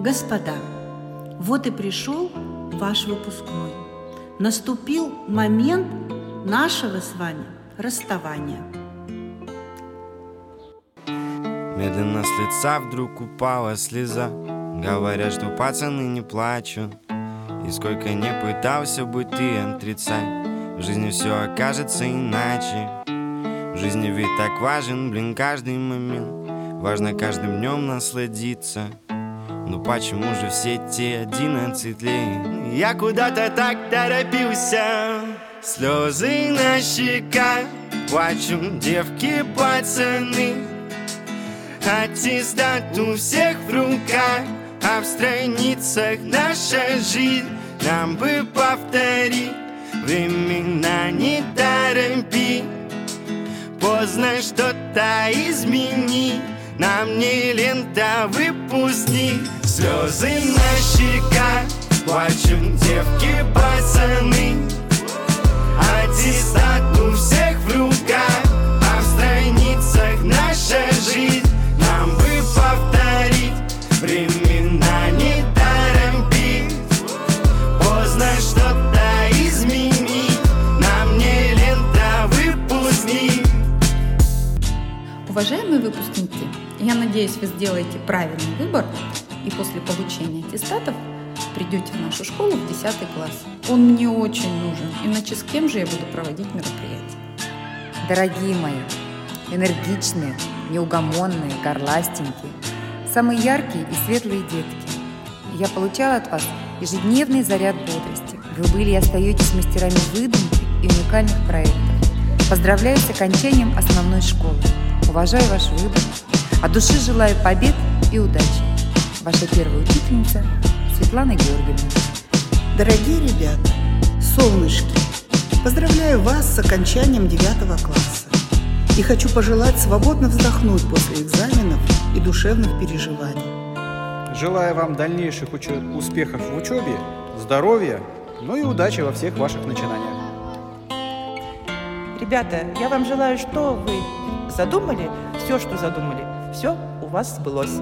Господа, вот и пришел ваш выпускной. Наступил момент нашего с вами расставания. Медленно с лица вдруг упала слеза. Говорят, что пацаны не плачут. И сколько не пытался бы ты отрицать, в жизни все окажется иначе. В жизни ведь так важен, каждый момент. Важно каждым днем насладиться. Но почему же все те 11 лет я куда-то так торопился? Слезы на щеках, плачут девки, пацаны. Аттестат у всех в руках, а в страницах наша жизнь. Нам бы повторить времена, не торопи. Поздно что-то изменить, нам не лента, выпускник. Слезы на щеках, плачут девки, пацаны. Аттестат у всех в руках, а в страницах наша жизнь. Нам бы повторить времена, не торопи. Поздно что-то изменить, нам не лента, выпускник. Уважаемые выпускники, я надеюсь, вы сделаете правильный выбор и после получения аттестатов придете в нашу школу в 10 класс. Он мне очень нужен, иначе с кем же я буду проводить мероприятие? Дорогие мои, энергичные, неугомонные, горластенькие, самые яркие и светлые детки, я получала от вас ежедневный заряд бодрости. Вы были и остаетесь мастерами выдумки и уникальных проектов. Поздравляю с окончанием основной школы. Уважаю ваш выбор. От души желаю побед и удачи. Ваша первая учительница Светлана Георгиевна. Дорогие ребята, солнышки, поздравляю вас с окончанием 9 класса. И хочу пожелать свободно вздохнуть после экзаменов и душевных переживаний. Желаю вам дальнейших успехов в учебе, здоровья, ну и удачи во всех ваших начинаниях. Ребята, я вам желаю, что вы задумали, все, что задумали, все у вас сбылось.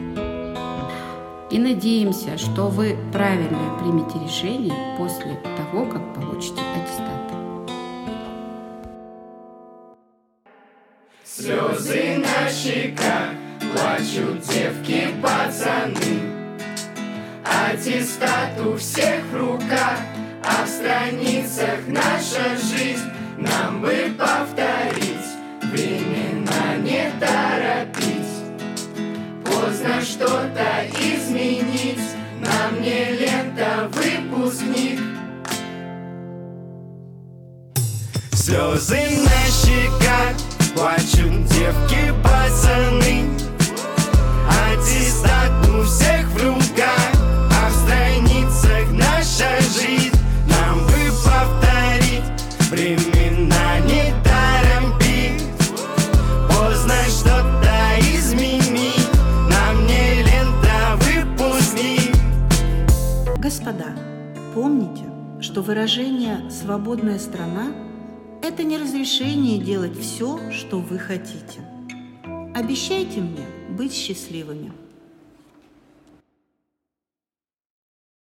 И надеемся, что вы правильно примете решение после того, как получите аттестат. Слезы на щеках, плачут девки, пацаны. Аттестат у всех в руках, а в страницах наша жизнь. Нам бы повторить времена, не торопить. Поздно что-то изменить, нам не лента, выпускник. Слезы на щеках, плачут девки, пацаны. Аттестат у всех в руках, а в страницах наша жизнь. Нам бы повторить времена, не торопить. Поздно что-то изменить, нам не лента, выпускник. Господа, помните, что выражение «свободная страна» – это не разрешение делать все, что вы хотите. Обещайте мне быть счастливыми.